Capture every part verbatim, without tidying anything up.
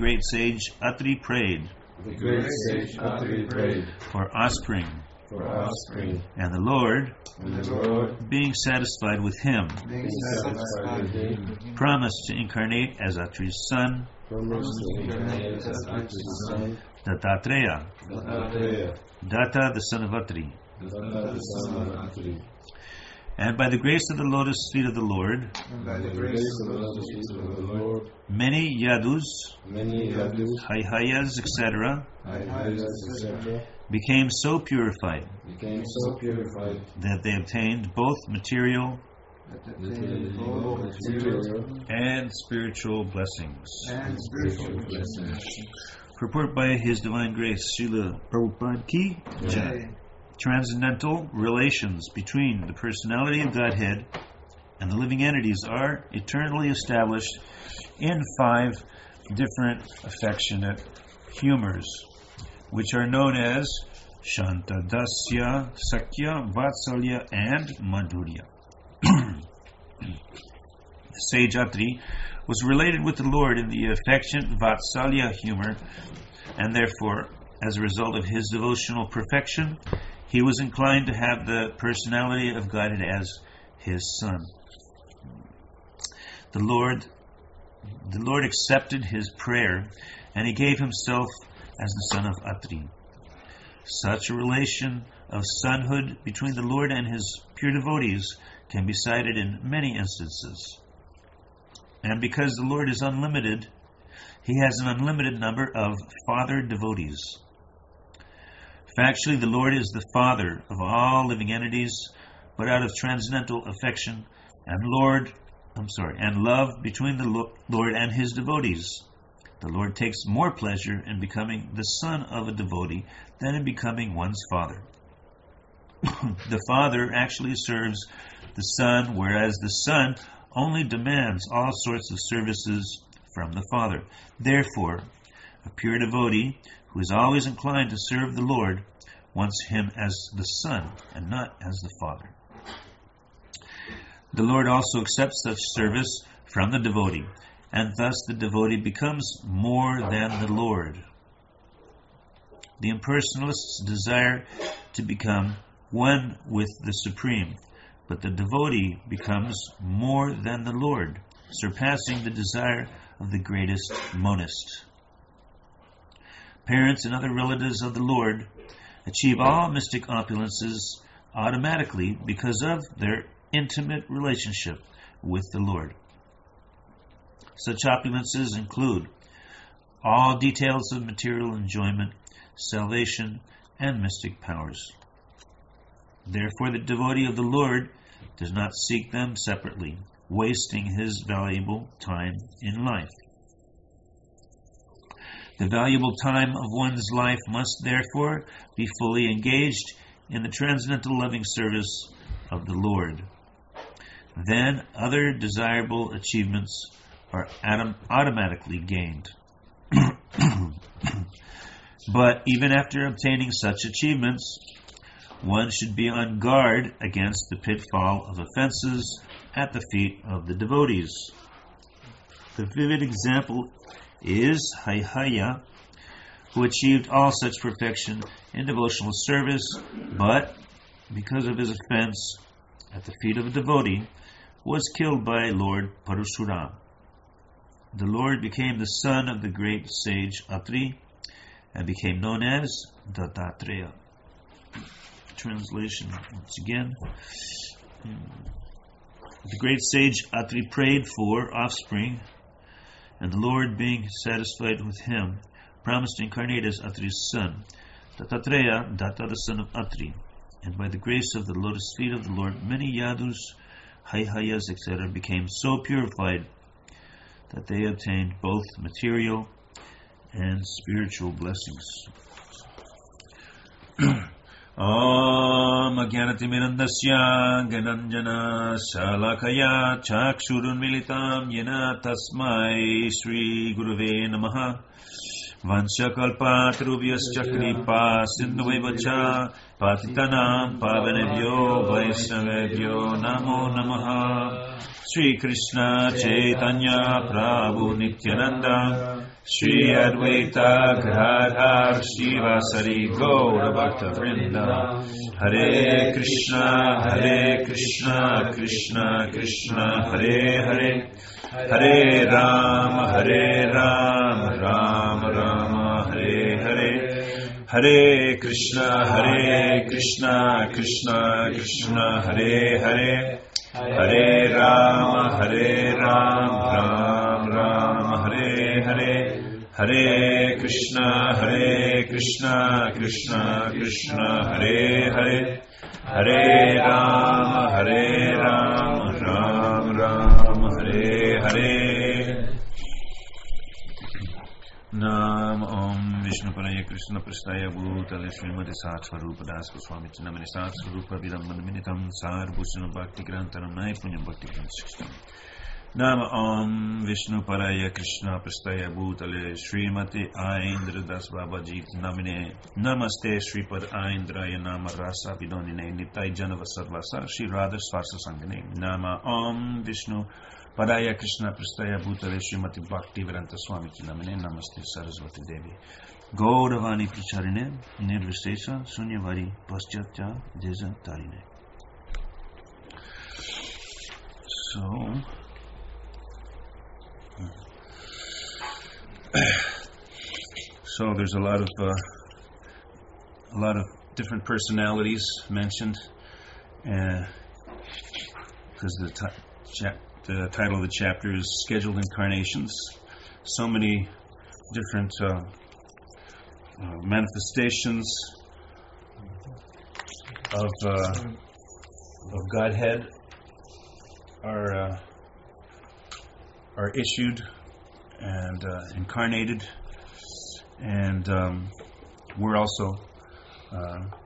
great sage Atri prayed. The great sage Atri prayed For offspring. for offspring. And the Lord, And the Lord, being satisfied with him, being satisfied with him, promised to incarnate as Atri's son, promised to incarnate as Atri's son, Dattatreya, Dattatreya, Datta the son of Atri. Datta the son of Atri. And by the grace of the lotus feet of the Lord, And by the grace of the lotus feet of the Lord, many Yadus, many Yadus, Haihayas, et cetera, Haihayas, et cetera, became so purified became so purified that they obtained both material that they attained both material and spiritual blessings. and spiritual blessings. Purport by His Divine Grace, Srila Prabhupada Ki Jai. Transcendental relations between the personality of Godhead and the living entities are eternally established in five different affectionate humors, which are known as Shanta, Dasya, Sakya, Vatsalya, and Madhurya. Sage Atri was related with the Lord in the affectionate Vatsalya humor, and therefore, as a result of his devotional perfection, he was inclined to have the personality of Godhead as his son. The Lord, the Lord accepted his prayer, and he gave himself as the son of Atri. Such a relation of sonhood between the Lord and his pure devotees can be cited in many instances. And because the Lord is unlimited, he has an unlimited number of father devotees. Factually, the Lord is the Father of all living entities, but out of transcendental affection and Lord, I'm sorry, and love between the Lord and his devotees, the Lord takes more pleasure in becoming the son of a devotee than in becoming one's father. The Father actually serves the Son, whereas the Son only demands all sorts of services from the Father. Therefore, a pure devotee who is always inclined to serve the Lord wants him as the Son and not as the Father. The Lord also accepts such service from the devotee, and thus the devotee becomes more than the Lord. The impersonalists desire to become one with the Supreme, but the devotee becomes more than the Lord, surpassing the desire of the greatest monist. Parents and other relatives of the Lord achieve all mystic opulences automatically because of their intimate relationship with the Lord. Such opulences include all details of material enjoyment, salvation, and mystic powers. Therefore, the devotee of the Lord does not seek them separately, wasting his valuable time in life. The valuable time of one's life must therefore be fully engaged in the transcendental loving service of the Lord. Then other desirable achievements are autom- automatically gained. But even after obtaining such achievements, one should be on guard against the pitfall of offenses at the feet of the devotees. The vivid example is Haihaya, who achieved all such perfection in devotional service, but because of his offense at the feet of a devotee, was killed by Lord Parashurama. The Lord became the son of the great sage Atri and became known as Dattatreya. Translation once again. The great sage Atri prayed for offspring, and the Lord, being satisfied with him, promised to incarnate as Atri's son, Dattatreya, Datta the son of Atri. And by the grace of the lotus feet of the Lord, many Yadus, Haihayas, et cetera became so purified that they obtained both material and spiritual blessings. Om Agyanatimirandasya Gananjana Shalakaya Chakshurun Militam Yena Tasmai Sri Gurave Namaha Vanchakalpatarubhyascha kripa sindhueva cha patitanam pavanebhyo vaishnavebhyo namo namaha. Sri Krishna Chaitanya Prabhu Nityananda Shri Advaita Gadadhar Shivasari Gaura Bhakta Vrinda Hare Krishna Hare Krishna Krishna Krishna Hare Hare Hare Rama Hare Rama Rama Rama Hare Hare Hare Krishna Hare Krishna Krishna Krishna Hare Hare Hare Rama Hare Rama Rama Rama Hare Hare Hare Krishna Hare Krishna Krishna Krishna Hare Hare Hare Rama Hare Rama Rama Rama Hare Hare. Nam Om Vishnu Paraya Krishna Prasthaya Bhutale Srimati Satsvarupa Das Goswami Namani Satsvarupa Vidam Minitam Sar Bhusana Bhakti Grantaram Nai Punyam Bhakti Grantaram Nam Om Vishnu Paraya Krishna Prasthaya Bhutale Srimati Aindra Das Babaji Namine Namaste Sripad Aindraya Nama Rasa Vidonine Nitai Janava Sarvasa Shri Radha Svarsa Sangane Nama Om Vishnu Padaya Krishna Prasthaya Bhutale Srimati Bhakti Vedanta Swami Namane Namaste Saraswati Devi Gauravani Pracharine Nirvishesha Sunyavari Paschatya Deza Tarine. So So there's a lot of uh, a lot of different personalities mentioned, because uh, the t- chap- the title of the chapter is Scheduled Incarnations. So many different uh, uh, manifestations of uh, of Godhead are uh, are issued and uh, incarnated, and um, we're also uh,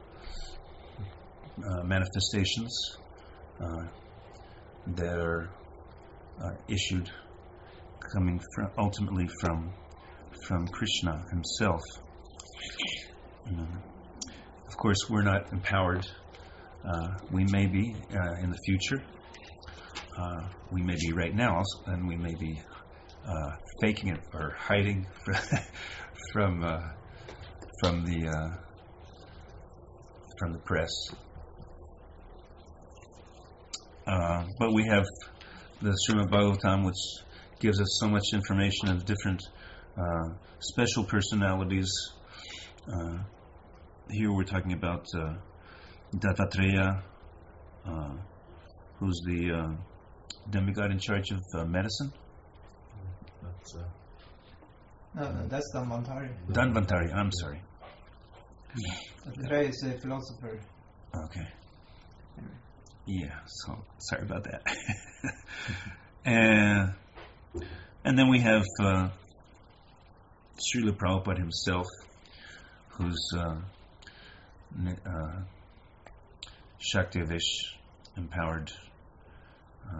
uh, manifestations uh, that are uh, issued, coming from, ultimately from from Krishna himself. Um, of course, we're not empowered. Uh, we may be uh, in the future. Uh, we may be right now, and we may be uh, faking it or hiding from uh, from the uh, from the press. Uh, but we have the Srimad Bhagavatam, which gives us so much information of different uh, special personalities. Uh, here we're talking about uh, Dattatreya, uh, who's the uh, demigod in charge of uh, medicine. That's, uh, No, no, that's Dhanvantari. Dhanvantari, I'm sorry. Dattatreya is a philosopher. Okay. Yeah, so sorry about that. and, and then we have uh, Srila Prabhupada himself, who's uh, uh, Shaktivish empowered. Uh,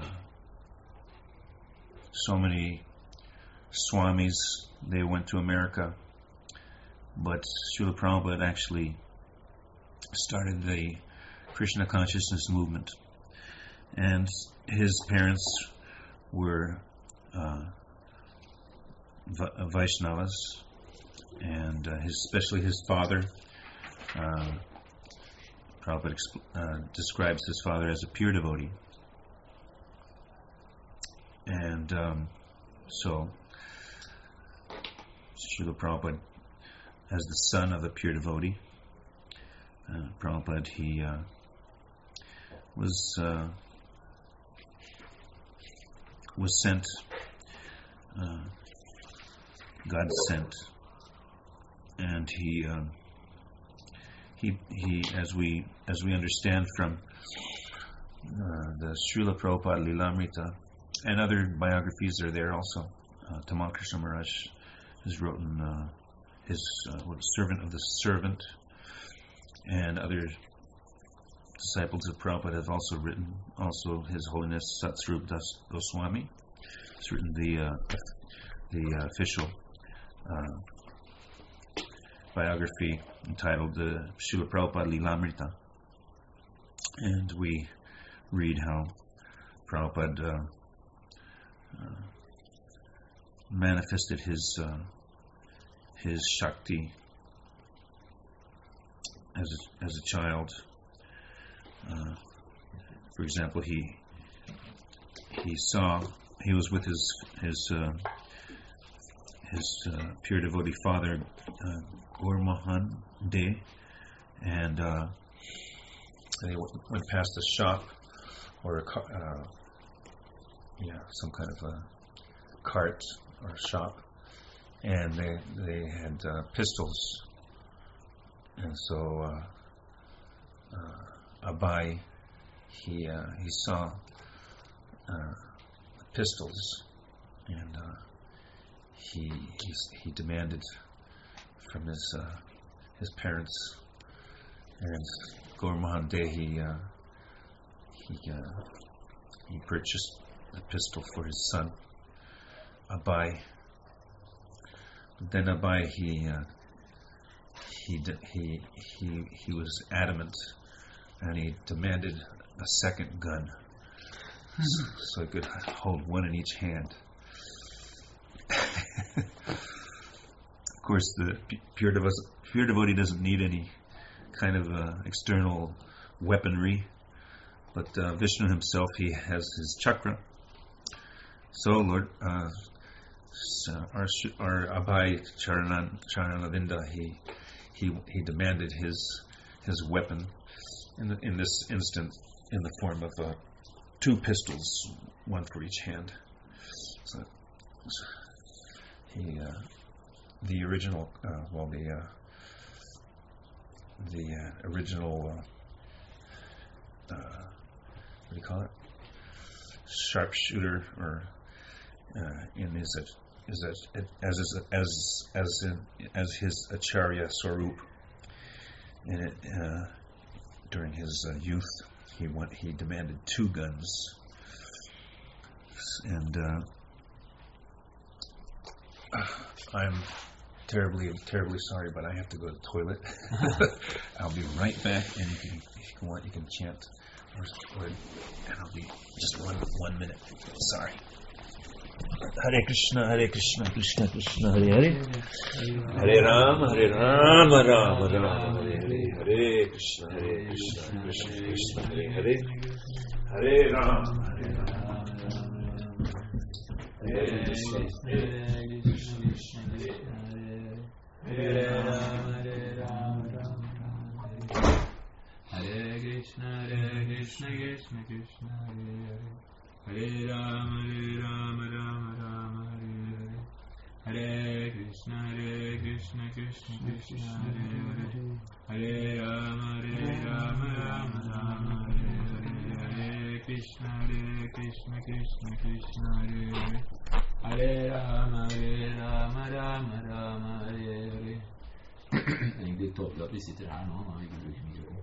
so many Swamis, they went to America, but Srila Prabhupada actually started the Krishna consciousness movement, and his parents were uh, Va- Vaishnavas, and uh, his, especially his father. Uh, Prabhupada exp- uh, describes his father as a pure devotee, and um, so Srila Prabhupada, as the son of a pure devotee, uh, Prabhupada, he uh, was uh, was sent, uh, God sent, and he uh, he he as we as we understand from uh, the Srila Prabhupada Lilamrita and other biographies are there also. Uh, Tamal Krishna Maharaj has written uh, his uh, what, Servant of the Servant, and other disciples of Prabhupada have also written, also His Holiness Satsvarup Das Goswami has written the uh, the uh, official uh, biography entitled uh, Srila Prabhupada Lilamrita. And we read how Prabhupada uh, uh, manifested his uh, his Shakti as a, as a child. Uh, for example, he he saw he was with his his uh, his uh, pure devotee father, uh, Gaur De, and uh, they w- went past a shop or a car, uh, yeah, some kind of a cart or shop, and they they had uh, pistols, and so uh, uh, Abai he uh, he saw uh, pistols, and uh, he, he he demanded from his uh, his parents, and Gaur Mohan De he uh, he uh, he purchased a pistol for his son Abai. But then Abai he uh, he de- he he he was adamant, and he demanded a second gun, so, so he could hold one in each hand. Of course, the pure, devo- pure devotee doesn't need any kind of uh, external weaponry, but uh, Vishnu himself, he has his chakra. So Lord, uh, our our Abhay Charanan Charanavinda, he he he demanded his his weapon in the, in this instant in the form of uh, two pistols, one for each hand. So, so he uh, the original uh, well the uh, the uh, original uh, uh, what do you call it, sharpshooter, or uh, in his is as as as as in, as his Acharya Swarup. And it, uh, during his uh, youth, he went he demanded two guns, and uh, I'm terribly terribly sorry, but I have to go to the toilet. I'll be right back, and you can, if you want, you can chant or, or and I'll be just one one minute. Sorry. Hare Krishna, Hare Krishna, Krishna Krishna, Hare Hare, Hare Rama, Hare Rama, Rama Rama, Hare Hare, Hare Krishna, Hare Krishna, Krishna Krishna, Hare Hare, Hare Rama, Hare Rama, Hare Krishna, Hare Krishna, Hare Rama, Hare Rama, Hare Krishna, Hare Krishna, Krishna Krishna, Hare Hare. Hare Rama, Hare Rama, Rama Rama, Hare Hare. Hare Krishna, Hare Krishna, Krishna Krishna, Hare Hare. Hare Rama, Hare Rama, Rama Rama, Hare Hare. Hare Krishna, Hare Krishna, Krishna Krishna, Hare Hare. Hare Rama, Hare Rama, Rama Rama, Hare Hare. Egentlig tåpelig at vi sitter her nå, når vi ikke bruker mikrofon.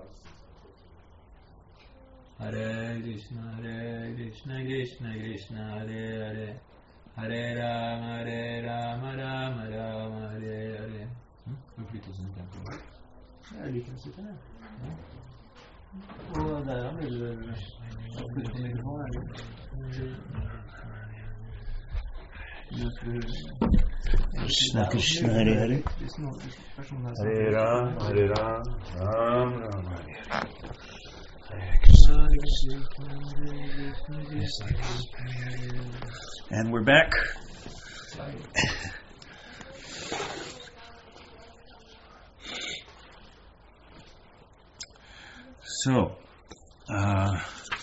Hare Krishna, Hare Krishna, Krishna Krishna, Hare Hare. Hare Rama, Hare Rama, Rama Rama, Hare Hare. Vi flytter oss inn i tempelet. Jeg liker å sitte her. Ja. Og der er det å flytte på mikrofonen. Krishna Krishna, Hare Hare, Hare Rama, Hare Rama, Rama Rama, Hare Hare. And we're back. So, uh,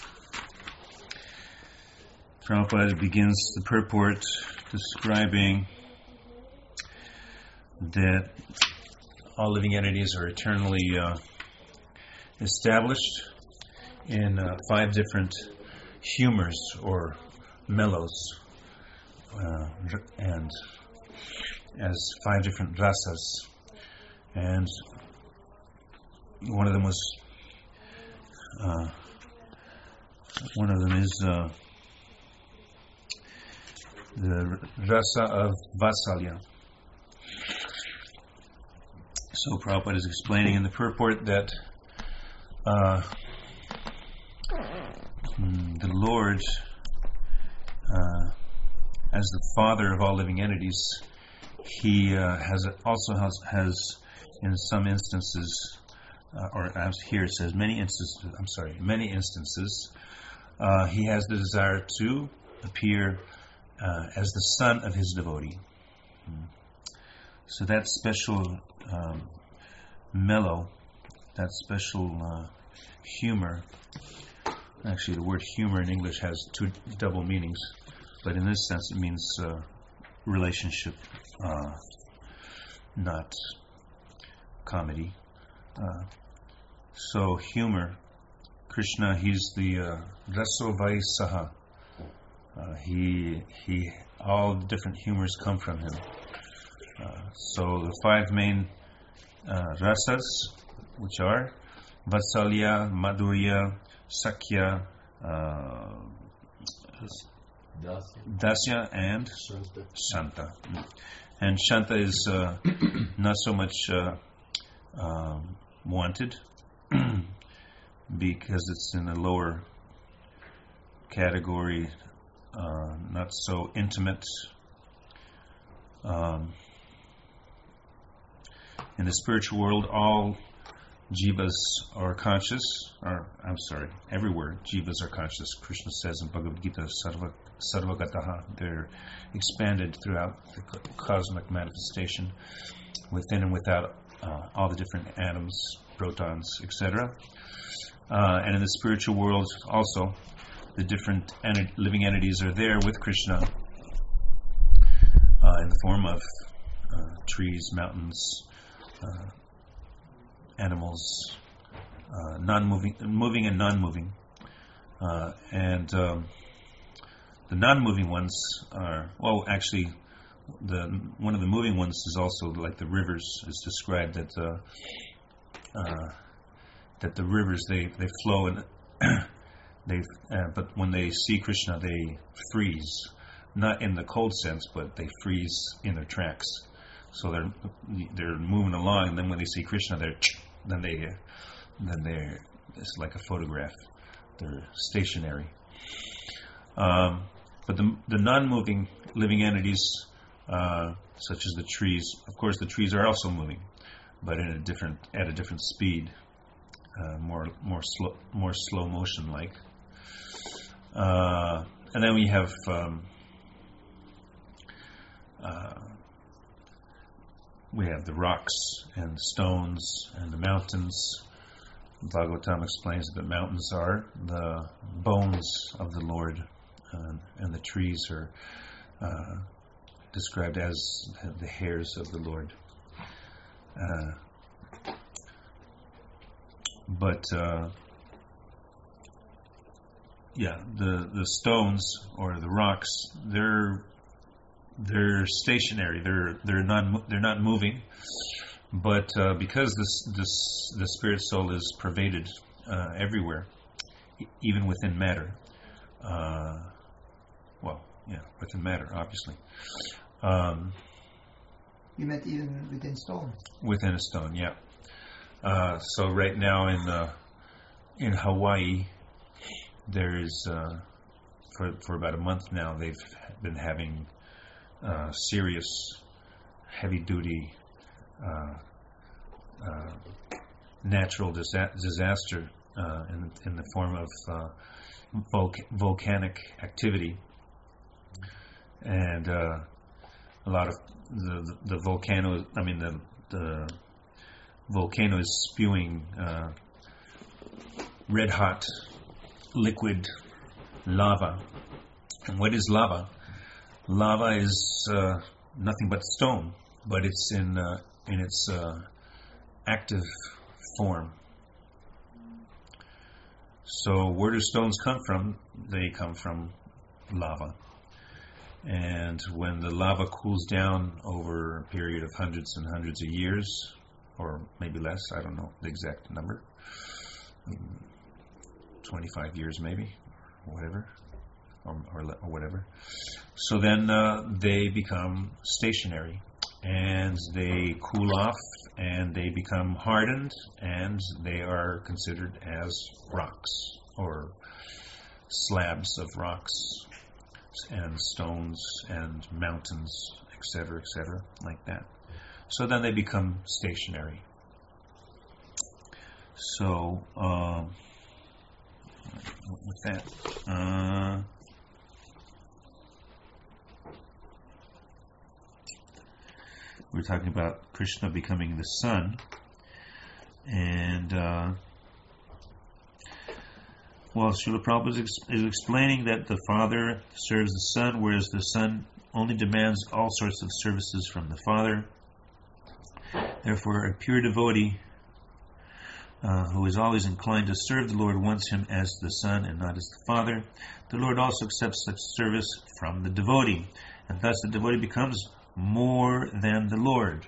Prabhupada begins the purport describing that all living entities are eternally uh, established in uh, five different humors or mellows, uh, and as five different rasas, and one of them was uh, one of them is uh, the rasa of Vatsalya. So Prabhupada is explaining in the purport that uh, the Lord, uh, as the Father of all living entities, He uh, has also has, has in some instances, uh, or as here it says many instances. I'm sorry, many instances, uh, He has the desire to appear uh, as the son of His devotee. Hmm. So that special um, mellow, that special uh, humor. Actually, the word humor in English has two double meanings, but in this sense, it means uh, relationship, uh, not comedy. Uh, so humor, Krishna, he's the uh, Raso Vai Saha. Uh, he he, all different humors come from him. Uh, so the five main uh, rasas, which are Vatsalya, Madhurya, Sakya, uh, Dasya, and Shanta. Shanta. And Shanta is uh, not so much uh, um, wanted because it's in a lower category, uh, not so intimate. Um, in the spiritual world, all jivas are conscious, or I'm sorry, everywhere jivas are conscious. Krishna says in Bhagavad Gita, Sarva, Sarvagataha, they're expanded throughout the cosmic manifestation, within and without uh, all the different atoms, protons, et cetera. Uh, and in the spiritual world also, the different enti- living entities are there with Krishna uh, in the form of uh, trees, mountains, uh, animals, uh, non-moving, moving and non-moving, uh, and um, the non-moving ones are, well, actually, the one of the moving ones is also like the rivers. It's described that uh, uh, that the rivers they they flow and they, uh, but when they see Krishna, they freeze, not in the cold sense, but they freeze in their tracks. So they're they're moving along, and then when they see Krishna, they're then they then they're it's like a photograph. They're stationary. Um, but the the non-moving living entities, uh, such as the trees, of course, the trees are also moving, but in a different at a different speed, uh, more more slow more slow motion like. Uh, and then we have. Um, uh, We have the rocks and the stones and the mountains. Bhagavatam explains that the mountains are the bones of the Lord, uh, and the trees are uh, described as the hairs of the Lord. Uh, but uh, yeah, the the stones or the rocks, they're They're stationary. They're they're not they're not moving, but uh, because this this the spirit soul is pervaded uh, everywhere, e- even within matter. Uh, well, yeah, within matter, obviously. Um, You meant even within stone? within a stone, yeah. Uh, so right now in uh, in Hawaii, there is uh, for for about a month now they've been having. Uh, serious, heavy-duty, uh, uh, natural disa- disaster uh, in, in the form of uh, volc- volcanic activity, and uh, a lot of the, the, the volcano. I mean, the the volcano is spewing uh, red-hot liquid lava. And what is lava? Lava is uh, nothing but stone, but it's in uh, in its uh, active form. So where do stones come from? They come from lava. And when the lava cools down over a period of hundreds and hundreds of years, or maybe less, I don't know the exact number, twenty-five years maybe, or whatever, or, or, or whatever. So then uh, they become stationary, and they cool off, and they become hardened, and they are considered as rocks, or slabs of rocks, and stones, and mountains, et cetera, et cetera, like that. So then they become stationary. So, um, with that, uh, we're talking about Krishna becoming the sun, and uh, well, Srila Prabhupada is, ex- is explaining that the Father serves the Son, whereas the Son only demands all sorts of services from the Father. Therefore, a pure devotee uh, who is always inclined to serve the Lord wants him as the Son and not as the Father. The Lord also accepts such service from the devotee, and thus the devotee becomes more than the Lord.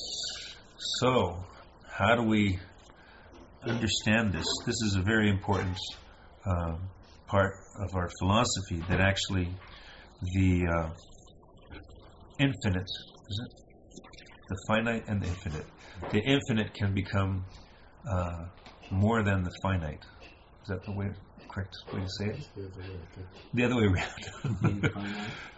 So, how do we understand this? This is a very important uh, part of our philosophy, that actually the uh, infinite, is it? The finite and the infinite. The infinite can become uh, more than the finite. Is that the way, correct way to say it? The other way around.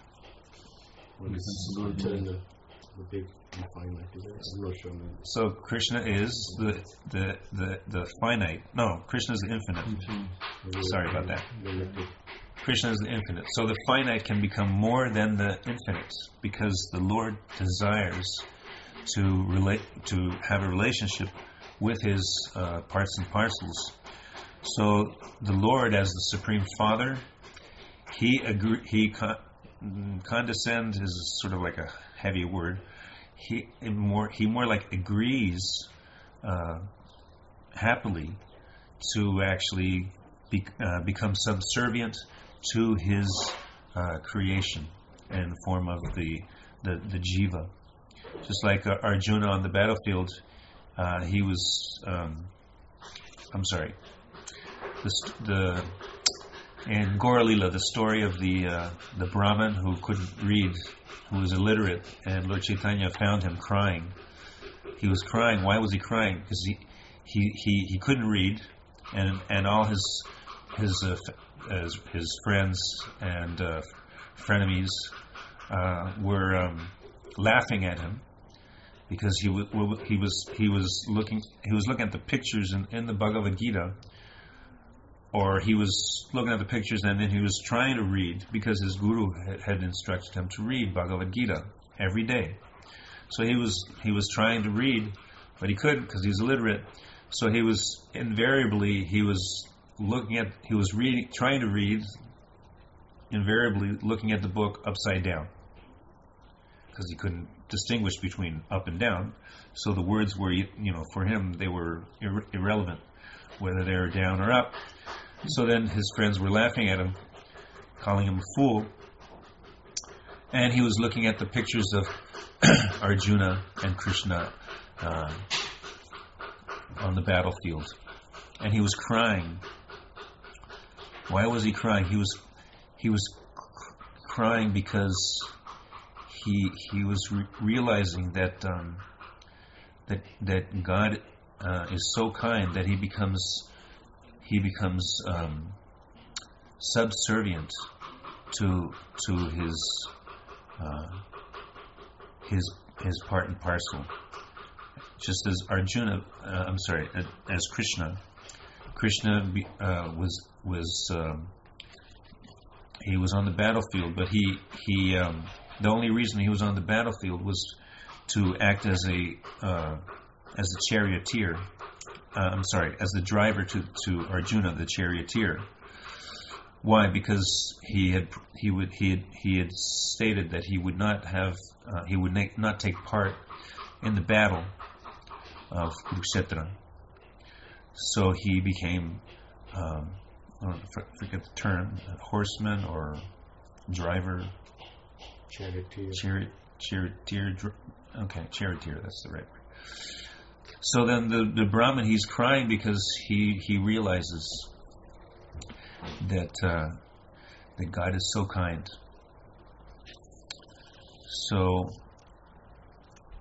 When it's going to the, the big and finite, I'm not sure. So Krishna is the, the the the finite. No, Krishna is the infinite. Mm-hmm. Sorry about that. Krishna is the infinite. So the finite can become more than the infinite, because the Lord desires to relate, to have a relationship with His uh, parts and parcels. So the Lord, as the Supreme Father, He agree, He con- condescends is sort of like a heavy word. He more He more like agrees uh, happily to actually be, uh, become subservient to His uh, creation in the form of the the, the jiva. Just like uh, Arjuna on the battlefield, uh, he was. Um, I'm sorry. The, st- the in Gaura Lila, the story of the uh, the Brahmin who couldn't read, who was illiterate, and Lord Chaitanya found him crying. He was crying. Why was he crying? Because he he, he, he couldn't read, and and all his his uh, his, his friends and uh, frenemies uh, were um, laughing at him, because he w- w- he was he was looking he was looking at the pictures in, in the Bhagavad Gita, or he was looking at the pictures and then he was trying to read, because his guru had, had instructed him to read Bhagavad Gita every day. So he was he was trying to read, but he couldn't because he's illiterate. So he was invariably he was looking at he was reading trying to read, invariably looking at the book upside down, because he couldn't distinguish between up and down. So the words were, you know, for him they were ir- irrelevant, whether they were down or up. So then his friends were laughing at him, calling him a fool, and he was looking at the pictures of Arjuna and Krishna uh, on the battlefield, and he was crying. Why was he crying? He was he was c- crying because he he was re- realizing that um, that that God uh, is so kind that he becomes he becomes um, subservient to to his uh, his his part and parcel. Just as Arjuna, uh, I'm sorry, as Krishna, Krishna be, uh, was was um, he was on the battlefield, but he he um, the only reason he was on the battlefield was to act as a uh, as a charioteer. Uh, I'm sorry, as the driver to, to Arjuna, the charioteer. Why? Because he had he would he had he had stated that he would not have uh, he would na- not take part in the battle of Kurukshetra. So he became um, I don't know, forget the term, horseman or driver. Charioteer. Chariot, charioteer. Okay, charioteer. That's the right word. So then the, the Brahmin, he's crying because he, he realizes that uh, that God is so kind. So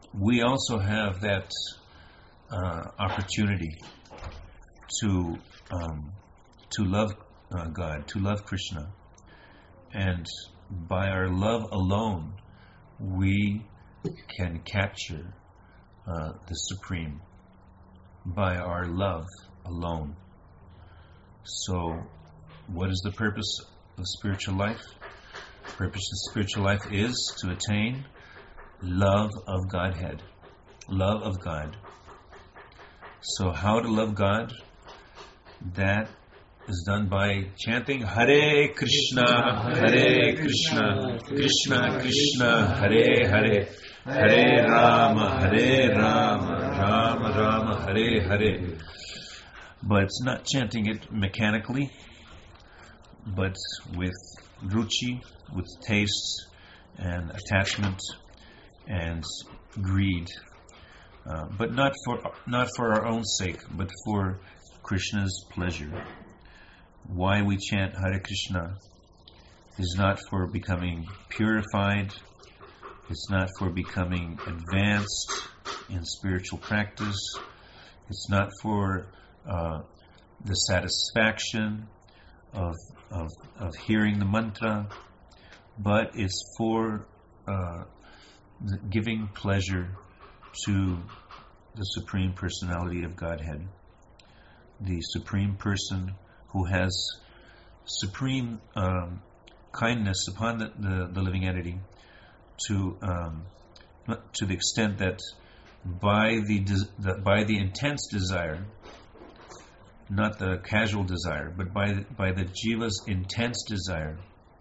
we also have that uh, opportunity to um, to love uh, God, to love Krishna, and by our love alone, we can capture uh, the Supreme. By our love alone. So, what is the purpose of spiritual life? The purpose of spiritual life is to attain love of Godhead, love of God. So, how to love God? That is done by chanting Hare Krishna, Hare Krishna, Krishna Krishna, Hare Hare, Hare Rama, Hare Rama, Rama Rama, Hare Hare. But it's not chanting it mechanically, but with ruchi, with taste and attachment and greed. Uh, but not for not for our own sake, but for Krishna's pleasure. Why we chant Hare Krishna is not for becoming purified. It's not for becoming advanced in spiritual practice. It's not for uh, the satisfaction of, of of hearing the mantra, but it's for uh, giving pleasure to the Supreme Personality of Godhead, the Supreme Person who has supreme um, kindness upon the, the, the living entity, to um, to the extent that by the, des- the by the intense desire, not the casual desire, but by the, by the jiva's intense desire,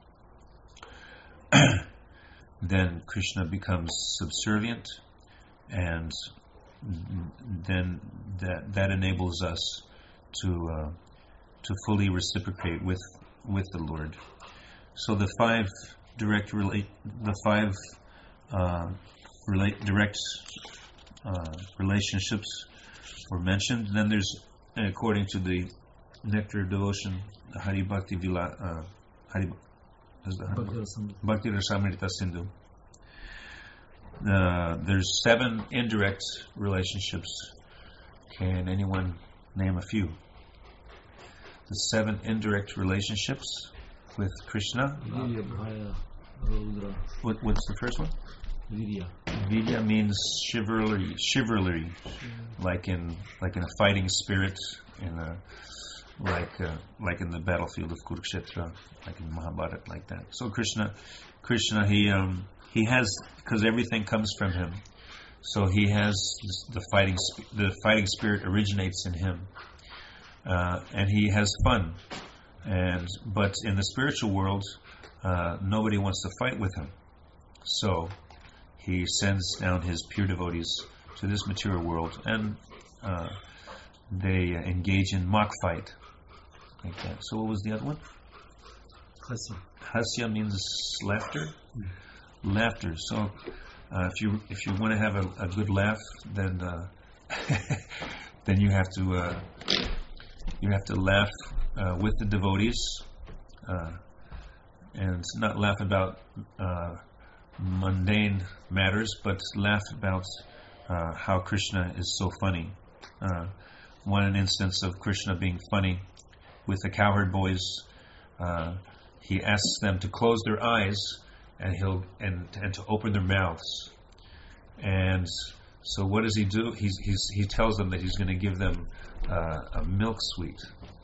then Krishna becomes subservient, and then that that enables us to uh, to fully reciprocate with with the Lord. So the five direct relate the five uh, relate direct uh, relationships were mentioned. Then there's, according to the Nectar of Devotion, the Hari Bhakti Vila, uh, Hari, is the Hari, Bhakti Rasamrita Sindhu. Uh, there's seven indirect relationships. Can anyone name a few? The seven indirect relationships with Krishna. Virya, Bhaya, Rudra. What, what's the first one? Virya. Virya means chivalry, chivalry, like in like in a fighting spirit, in a like uh, like in the battlefield of Kurukshetra, like in Mahabharata, like that. So Krishna, Krishna, he um, he has, because everything comes from him, so he has the fighting sp- the fighting spirit originates in him, uh, and he has fun. And but in the spiritual world, uh, nobody wants to fight with him, so he sends down his pure devotees to this material world, and uh, they engage in mock fight, like that. So what was the other one? Hasya. Hasya means laughter. Mm. Laughter. So uh, if you if you want to have a, a good laugh, then uh, then you have to uh, you have to laugh uh, with the devotees, uh, and not laugh about uh, mundane matters, but laugh about uh, how Krishna is so funny. Uh, one instance of Krishna being funny with the cowherd boys, uh, he asks them to close their eyes and he'll and and to open their mouths. And so what does he do? He's, he's he tells them that he's going to give them uh, a milk sweet.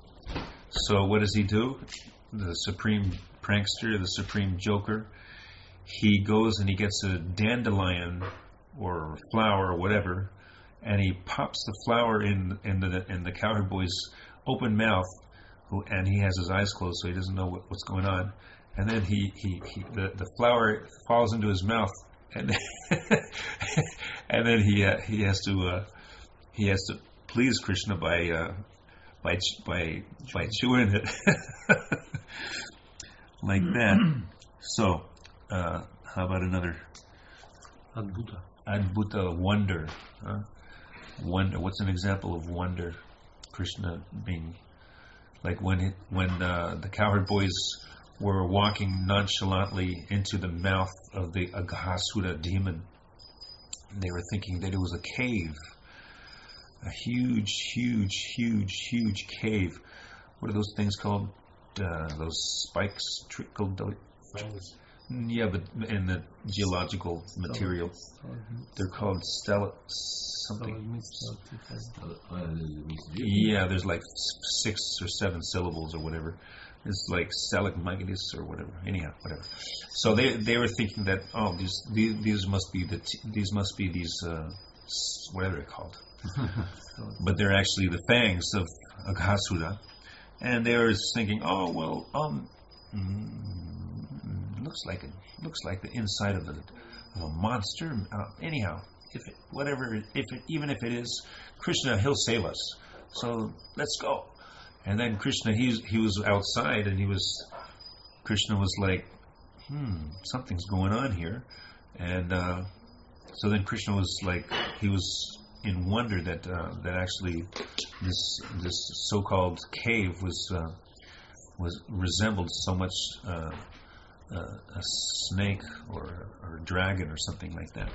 So what does he do? The supreme prankster, the supreme joker, he goes and he gets a dandelion or flower or whatever, and he pops the flower in in the in the cowherd boy's open mouth, who, and he has his eyes closed, so he doesn't know what, what's going on. And then he, he, he the, the flower falls into his mouth, and and then he uh, he has to uh, he has to please Krishna by uh, by by by chewing it like that. So. Uh, how about another? Adbhuta. Adbhuta, wonder. Huh? Wonder. What's an example of wonder? Krishna being like when it, when uh, the cowherd boys were walking nonchalantly into the mouth of the Aghasura demon, they were thinking that it was a cave, a huge, huge, huge, huge cave. What are those things called? Uh, those spikes trickled. Fangs. Yeah, but in the geological material, they're called stella something. Yeah, there's like s- six or seven syllables or whatever. It's like stalagmites or whatever. Anyhow, whatever. So they they were thinking that oh these these, these must be the t- these must be these uh, s- whatever they're called, but they're actually the fangs of Aghasura, and they were thinking oh well um mm, looks like it looks like the inside of a, of a monster. Uh, anyhow, if it, whatever it, if it, even if it is Krishna, he'll save us. So let's go. And then Krishna, he he was outside, and he was Krishna was like, hmm, something's going on here, and uh, so then Krishna was like, he was in wonder that uh, that actually this this so-called cave was uh, was resembled so much uh, uh, a snake or or a dragon or something like that.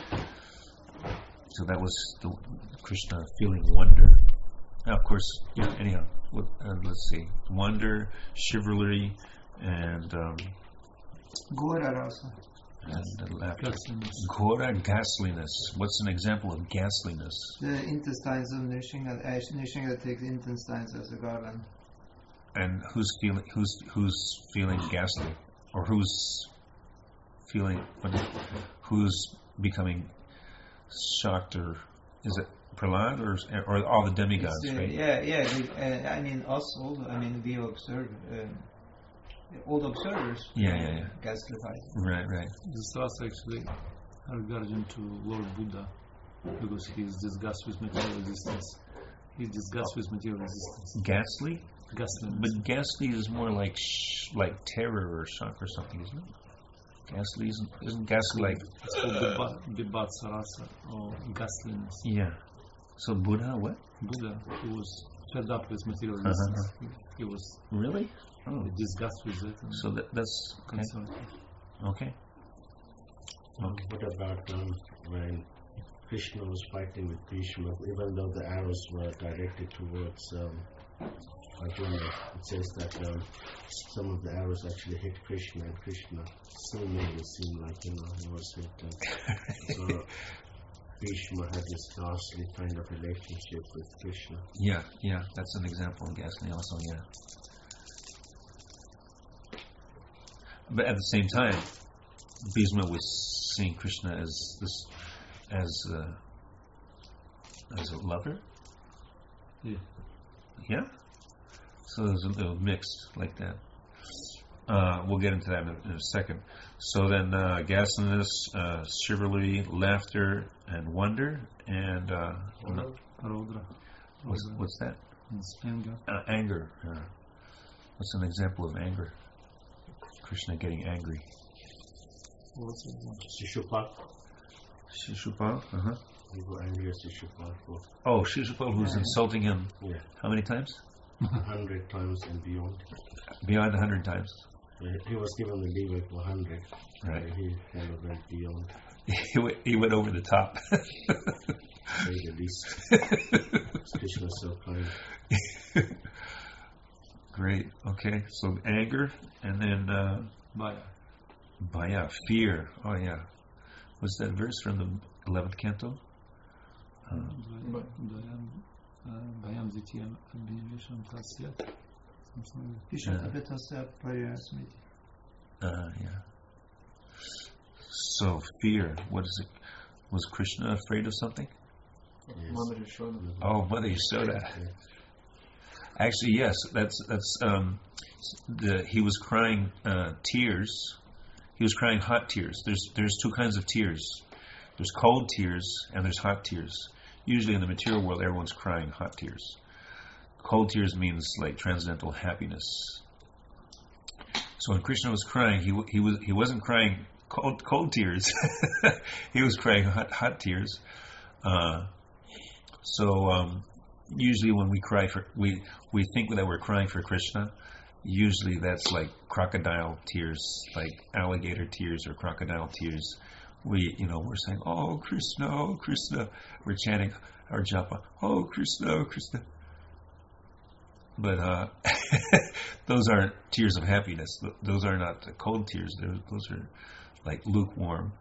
So that was the Krishna feeling wonder. Now, of course, yeah. Anyhow, what, uh, let's see, wonder, chivalry, and um, Gora rasa. and uh, laughter. Ghastliness. Gora ghastliness. What's an example of ghastliness? The intestines of Nrishinga, uh, Nrishinga takes intestines as a garland. And who's feeling who's who's feeling ghastly, or who's feeling who's becoming shocked, or is it Prahlad or or all the demigods, It's, uh, right? Yeah, yeah. We, uh, I mean, us also. I mean, we observe. Um, all the observers. Yeah, yeah, yeah. Gaslified. Right, right. This was actually regarding to Lord Buddha, because he is disgusted with material existence. He's disgusted with material existence. Ghastly, Ghastliness. but ghastly is more like sh- like terror or shock or something, isn't it? Ghastly isn't isn't ghastly like It's called Bibat, Bibat Sarasa, or ghastliness. yeah. So Buddha, what? Buddha, he was fed up with material Uh-huh. existence. He, he was Really? Oh, disgusted with it and so that that's okay. concerned. Okay. Um, what about um, when Krishna was fighting with Bhishma, even though the arrows were directed towards um, Arjuna, it says that um, some of the arrows actually hit Krishna, and Krishna still made it seem like, you know, he was hit. And so Bhishma had this ghastly kind of relationship with Krishna. Yeah, yeah, that's an example of ghastly also, yeah. But at the same time, Bhishma was seeing Krishna as this, as a, as a lover. Yeah. Yeah. So it was a little mixed like that. Uh, we'll get into that in a, in a second. So then, uh, ghastliness, uh, chivalry, laughter, and wonder, and uh, Rodra. Rodra. what's, what's that? It's anger. Uh, anger. Uh, what's an example of anger? Krishna getting angry. What's it? What? Shishupal, Shishupal? Uh-huh. he was angry at Shishupal for Oh, Shishupal, who's insulting him yeah, how many times? a hundred times and beyond. Beyond a hundred times. He was given the leeway for one hundred, Right. and he kind of went beyond, He went, he went over the top. to say the least. Krishna is so kind. Great. Okay. So anger, and then uh, Baya. Bhaya, fear. Oh yeah. Was that verse from the eleventh canto? Uh, Bayam Bayam Ditiyam Abhinivesham Tasyat. Pishon Yeah. abetasya pariyasmiti. uh, yeah. So fear. What is it? Was Krishna afraid of something? Yes. Mother Yashoda. Oh, Mother Yashoda. Actually, yes. That's that's. Um, the he was crying uh, tears. He was crying hot tears. There's there's two kinds of tears. There's cold tears and there's hot tears. Usually in the material world, everyone's crying hot tears. Cold tears means like transcendental happiness. So when Krishna was crying, he he was he wasn't crying cold cold tears. He was crying hot hot tears. Uh, so um, usually when we cry for we we think that we're crying for Krishna. Usually that's like crocodile tears, like alligator tears or crocodile tears, we, you know, we're saying, "Oh Krishna, oh Krishna," we're chanting our japa, "Oh Krishna, oh Krishna." But uh, those aren't tears of happiness. Th- Those are not cold tears. They're, those are like lukewarm,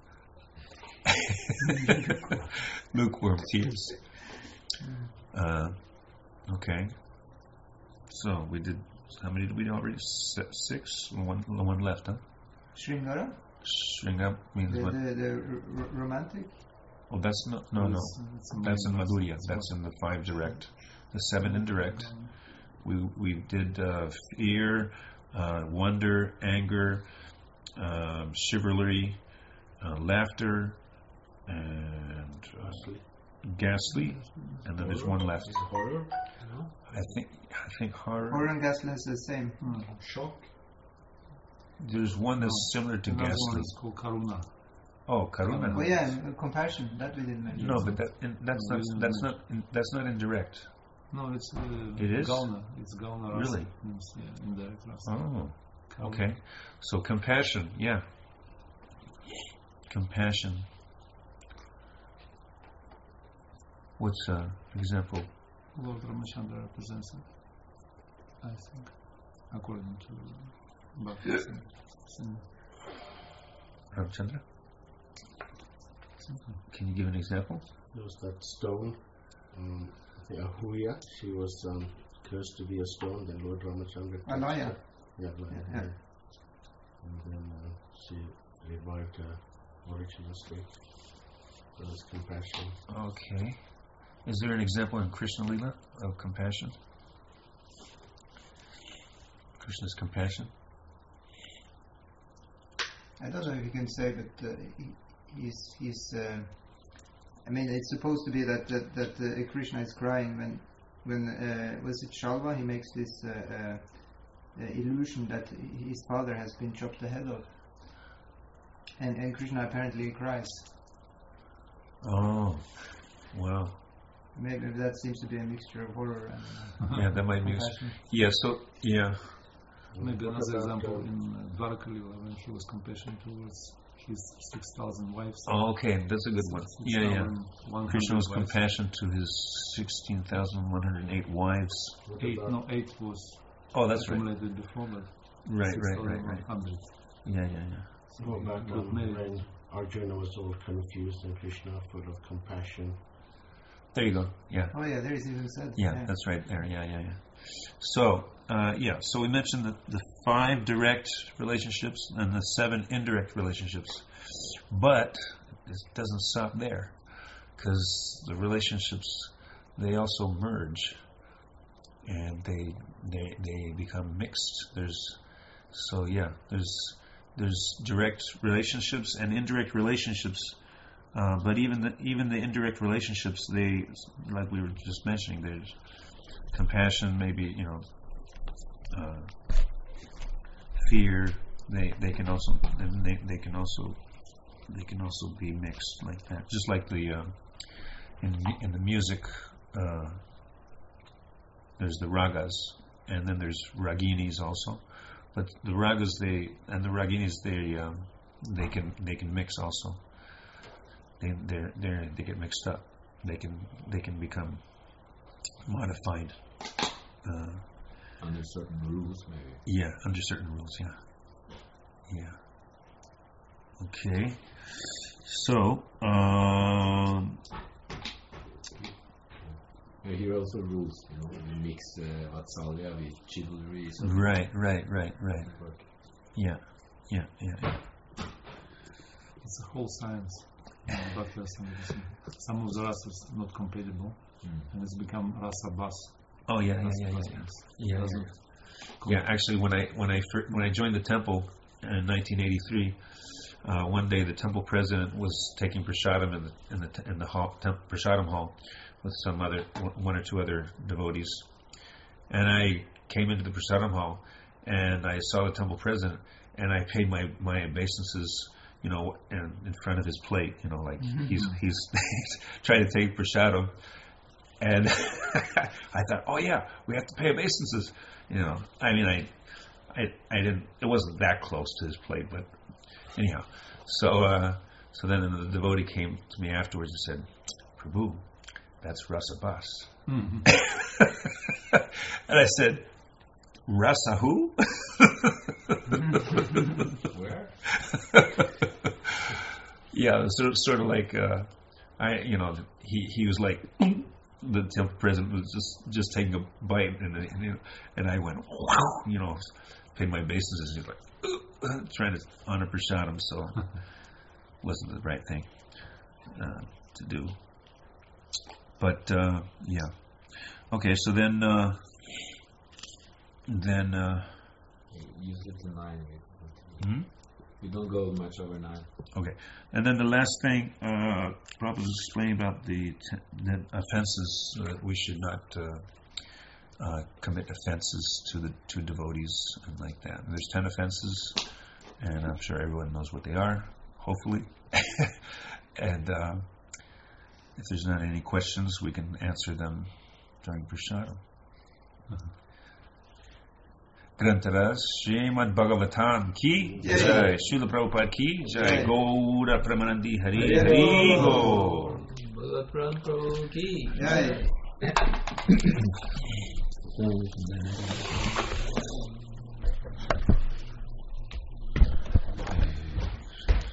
lukewarm tears. Uh, okay. So we did. How many did we already? Se- Six. One, one left, huh? Sringara, Shringa means the, what? the, the r- r- romantic. Oh, that's not. No, no. It's- it's That's in amazing. Madhurya. That's in the five direct. The seven indirect. We we did uh, fear, uh, wonder, anger, um, chivalry, uh, laughter, and uh, Ghastly. ghastly, and then there's one left. Is horror? No. I think I think horror. Horror and ghastly is the same. Hmm. Shock. There's one that's similar to Another one ghastly. is called Karuna. Oh, karuna. Oh yeah, and, uh, compassion. That we didn't mention. No, but that in, that's not that's not that's not indirect. No, it's uh, It is? Gauna. It's Gauna rasa. Really? Means, yeah, indirect rasa. Oh, Karuna. okay. So compassion, yeah. Compassion. What's uh example? Lord Ramachandra represents it, I think, according to Bhakti Singh. Singh. Ramchandra? Something. Can you give an example? There was that stone. Um, I think Ahuya. She was um, cursed to be a stone. Then Lord Ramachandra. touched Anaya. her. Yeah, Anaya. Yeah. And then uh, she revived her original state. So that's compassion. Okay. Is there an example in Krishna Lila of compassion? Krishna's compassion? I don't know if you can say, but uh, he, he's he's. Uh, I mean, it's supposed to be that that, that uh, Krishna is crying when when uh, was it Shalva? He makes this uh, uh, uh, illusion that his father has been chopped the head off, and and Krishna apparently cries. Oh, wow. Maybe that seems to be a mixture of horror and uh, Yeah, that might be. compassion. Yeah, so, yeah. Maybe What another about, example um, in uh, Dwarka Lila when he was compassionate towards his six thousand wives. Oh, okay, that's a good one. Six Yeah, yeah. thousand one hundred Krishna was wives. compassion to his sixteen thousand one hundred eight wives. What Eight, about no, eight was Oh, that's right. accumulated before, but Right, right, right, right. six thousand one hundred. Yeah, yeah, yeah. What about Got um, married. when Arjuna was all confused and Krishna full of compassion? There you go. Yeah. Oh yeah, there is even said. Yeah, that's right there. Yeah, yeah, yeah. So, uh, yeah, so we mentioned the, the five direct relationships and the seven indirect relationships. But it doesn't stop there, because the relationships, they also merge and they they they become mixed. There's so yeah, there's there's direct relationships and indirect relationships. Uh, but even the even the indirect relationships, they, like we were just mentioning, there's compassion, maybe, you know, uh, fear. They they can also they they can also they can also be mixed like that. Just like the uh, in in the music, uh, there's the ragas, and then there's raginis also. But the ragas they and the raginis they um, they can they can mix also. They they they they get mixed up. They can they can become modified. Uh, Under certain rules, maybe. yeah, under certain rules. Yeah, yeah. Okay. So, um, Yeah, here also rules, you know, we mix uh, Vatsalya with chivalry. So right, right, right, right. work. Yeah, yeah, yeah, yeah. It's a whole science. in Bhakti Rasamrita. Some of the rasas not compatible, Mm. and it's become rasa bas. Oh yeah, yeah, Rasa yeah, yeah. bas yeah. means Yeah, doesn't yeah. com- Yeah, actually, when I when I fir- when I joined the temple in nineteen eighty-three, uh, one day the temple president was taking prasadam in the in the t- in the hall, temp- prasadam hall with some other one or two other devotees, and I came into the prasadam hall and I saw the temple president and I paid my my obeisances, you know, in, in front of his plate, you know, like he's he's trying to take prasadam. And I thought, oh yeah, we have to pay obeisances. You know, I mean, I, I, I didn't. It wasn't that close to his plate, but anyhow. So, uh, So then the devotee came to me afterwards and said, Prabhu, that's Rasa Bas. Mm-hmm. And I said, Rasa who? Where? Yeah, sort of, sort of like, uh, I, you know, he, he was like, the temple president was just, just taking a bite, and, and, you know, and I went, wow, you know, paid my bases, and he's like, trying to honor prashadam, so wasn't the right thing uh, to do. But, uh, yeah. Okay, so then, uh, then, uh, You sleep to nine. hmm? We don't go much over nine. Okay, and then the last thing, uh, Prabhupada was explaining about the, t- the offenses, that we should not uh, uh, commit offenses to the to devotees and like that. And there's ten offenses, and I'm sure everyone knows what they are, hopefully. And uh, if there's not any questions, we can answer them during Prashadam. Grantaras Srimad Bhagavatam ki jai, Srila Prabhupada ki jai, Gauda Pramanandi Hari Hari Go. Prabhu ki Jai. So,